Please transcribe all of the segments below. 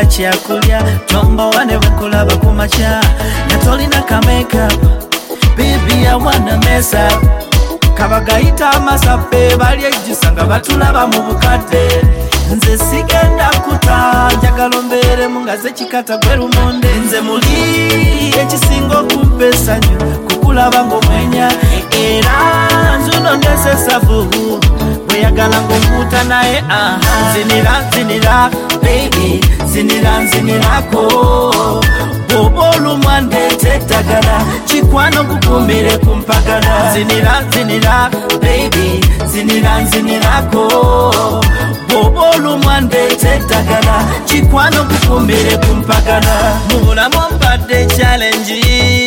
nga kyakulya tombo wane bwekulaba kumakya natolina ka makeup baby I wanna mess up kabagayita amasape bali ejjusa nga batulaba mu bukadde nze sigenda kuta njagala ombeeremu nga ze kikata gwe lumonde nze muli ekisinga okumpa essanyu kukulaba ng'omwenya era nzuno ndesesavu bweyagala ng'ompuuta naye zinira baby zinirako bw'oba olumwa ndeeta eddagala kikwano gukumire ku mpagala zinira baby zinirako bw'oba olumwa ndeeta eddagala kikwano gukumire ku mpagala mu bulamu mbadde challenge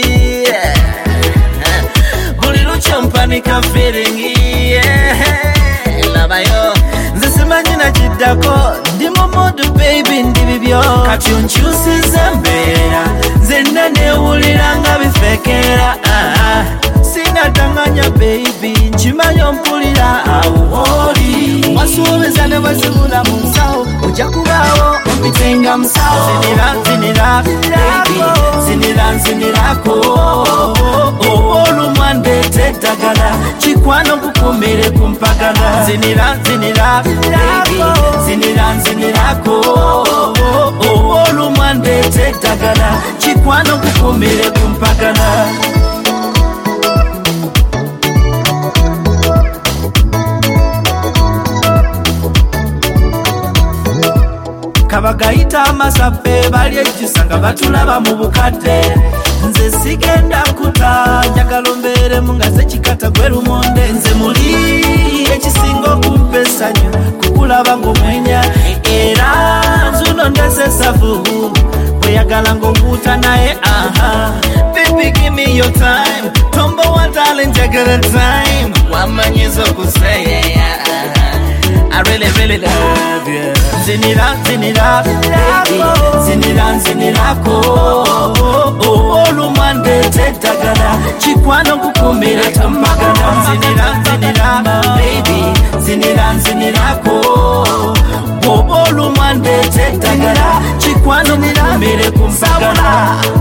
buli lukyo mpanika feeling labayo nze simanyi nakiddako ndi mu mood baby ndi bibyo kati onkyusiza embeera nzenna neewulira nga bifeekera sinadanganya baby nkimanyi ompulira awo oli wasuubiza ne bwezibula mu nsawo ojja kubaawo ompitenga musawo zinira baby zinirako olumwa ndeeta eddagala kikwano gukumire ku mpagala zinira baby zinirako olumwa ndeeta eddagala kikwano gukumire ku mpagala kabagayita amasape bali ejjusa nga batulaba mu bukadde nze sigenda kuta njagala ombeeremu nga ze kikata gwe lumonde nze muli ekisinga okumpa essanyu kukulaba ng'omwenya era nzuno ndesesavu bweyagala ng'ompuuta naye baby give me your time tombo wa darling njagala time wamanyiza okuseya I really love you. Zinira, baby. Zinirako. Olumwa ndeeta eddagala kikwano gukumire ku mpagala. Zinira, baby. Zinirako. Olumwa ndeeta eddagala kikwano gukumire ku mpagala.